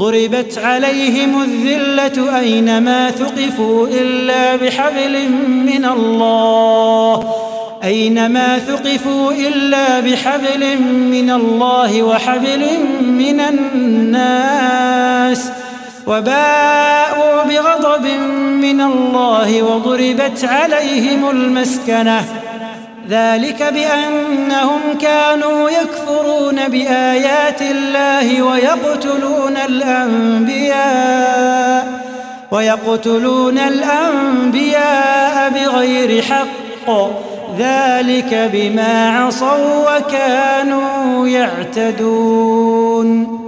ضربت عليهم الذلة أينما ثقفوا إلا بحبل من الله وحبل من الناس وباءوا بغضب من الله وضربت عليهم المسكنة ذلك بأنهم كانوا يكفرون بآيات الله ويقتلون الأنبياء بغير حق ذلك بما عصوا وكانوا يعتدون